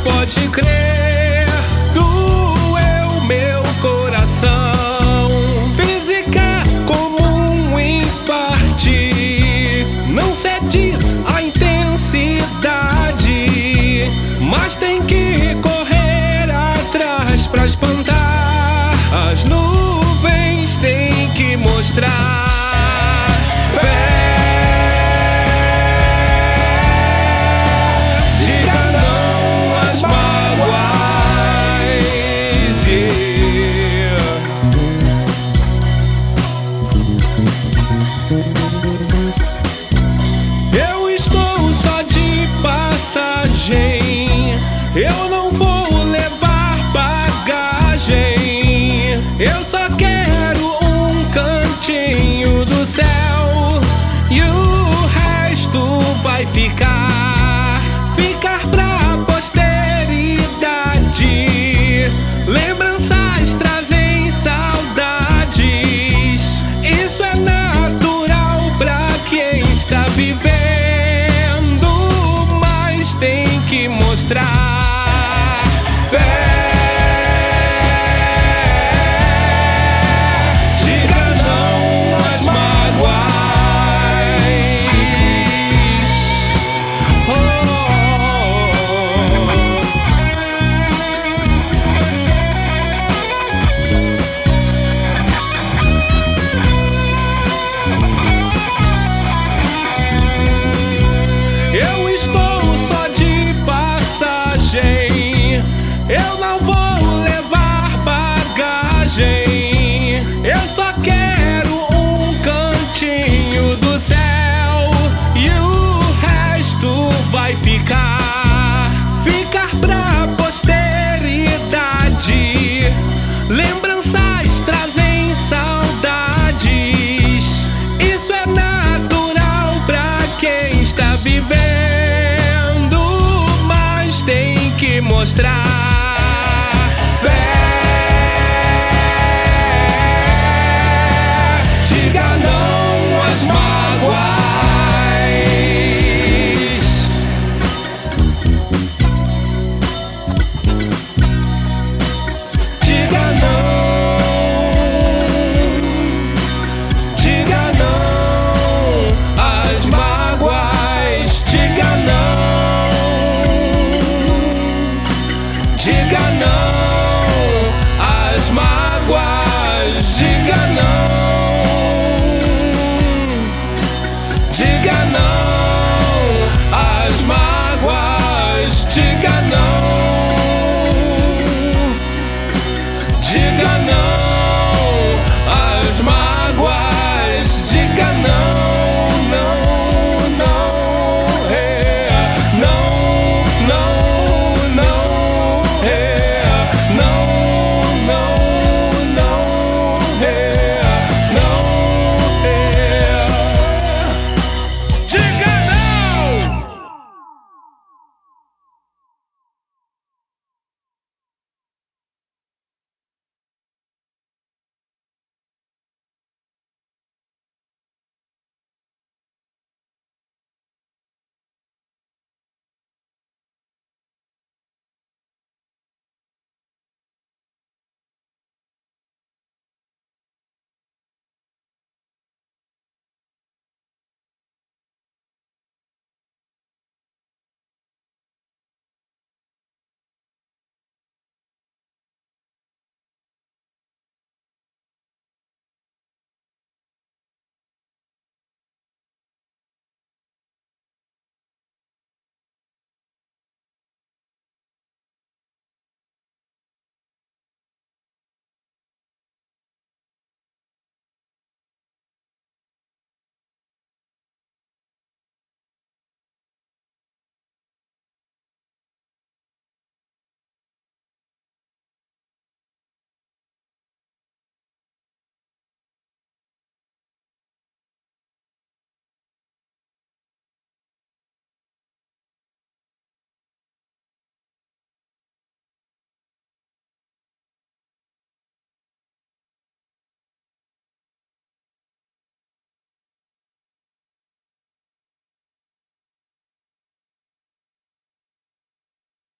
pode crer, doeu meu coração. Física como um infarte, não cediz a intensidade, mas tem que correr atrás pra espantar. As nuvens têm que mostrar fé. Eu estou só de passagem, eu não vou levar bagagem. Eu só quero um cantinho do céu e o resto vai ficar pra posteridade. Lembranças trazem saudades, isso é natural pra quem está vivendo, mas tem que mostrar fé. Diga não às mágoas. Eu estou só de passagem, eu não vou levar bagagem. Eu só quero um cantinho do céu e o resto vai ficar pra posteridade. Lembranças trazem saudades, isso é natural pra quem está vivendo, mas tem que mostrar